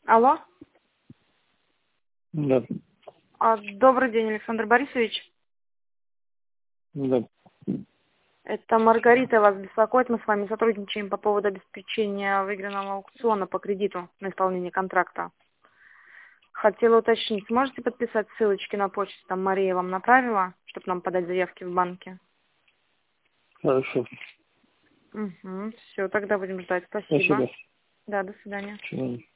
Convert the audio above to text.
Алло. Да. Добрый день, Александр Борисович. Да. Это Маргарита вас беспокоит. Мы с вами сотрудничаем по поводу обеспечения выигранного аукциона по кредиту на исполнение контракта. Хотела уточнить, сможете подписать ссылочки на почту? Там Мария вам направила, чтобы нам подать заявки в банке. Хорошо. Угу. Все, тогда будем ждать. Спасибо. Спасибо. Да, до свидания. До свидания.